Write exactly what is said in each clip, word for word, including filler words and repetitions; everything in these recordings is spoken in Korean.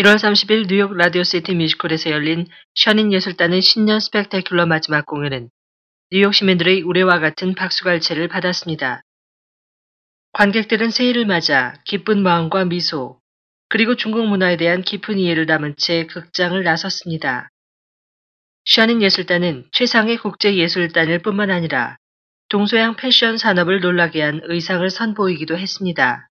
일월 삼십일 뉴욕 라디오시티 뮤지컬에서 열린 셔닌 예술단의 신년 스펙타큘러 마지막 공연은 뉴욕 시민들의 우레와 같은 박수갈채를 받았습니다. 관객들은 새해를 맞아 기쁜 마음과 미소, 그리고 중국 문화에 대한 깊은 이해를 담은 채 극장을 나섰습니다. 셔닌 예술단은 최상의 국제예술단일 뿐만 아니라 동서양 패션 산업을 놀라게 한 의상을 선보이기도 했습니다.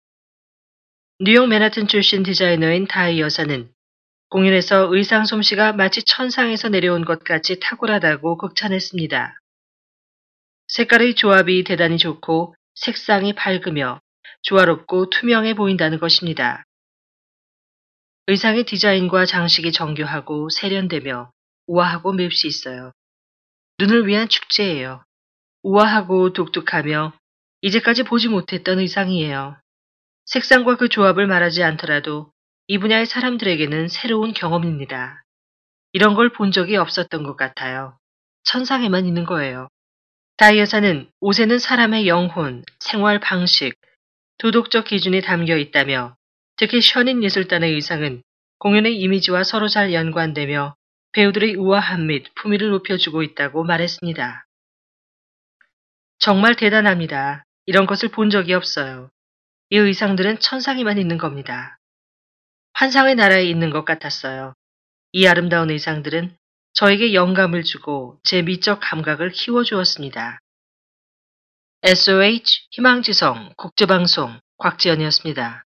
뉴욕 맨하튼 출신 디자이너인 다이 여사는 공연에서 의상 솜씨가 마치 천상에서 내려온 것 같이 탁월하다고 극찬했습니다. 색깔의 조합이 대단히 좋고 색상이 밝으며 조화롭고 투명해 보인다는 것입니다. 의상의 디자인과 장식이 정교하고 세련되며 우아하고 맵시 있어요. 눈을 위한 축제예요. 우아하고 독특하며 이제까지 보지 못했던 의상이에요. 색상과 그 조합을 말하지 않더라도 이 분야의 사람들에게는 새로운 경험입니다. 이런 걸 본 적이 없었던 것 같아요. 천상에만 있는 거예요. 다이 여사는 옷에는 사람의 영혼, 생활 방식, 도덕적 기준이 담겨 있다며 특히 셔닌 예술단의 의상은 공연의 이미지와 서로 잘 연관되며 배우들의 우아함 및 품위를 높여주고 있다고 말했습니다. 정말 대단합니다. 이런 것을 본 적이 없어요. 이 의상들은 천상에만 있는 겁니다. 환상의 나라에 있는 것 같았어요. 이 아름다운 의상들은 저에게 영감을 주고 제 미적 감각을 키워주었습니다. 에스오에이치 희망지성 국제방송 곽지연이었습니다.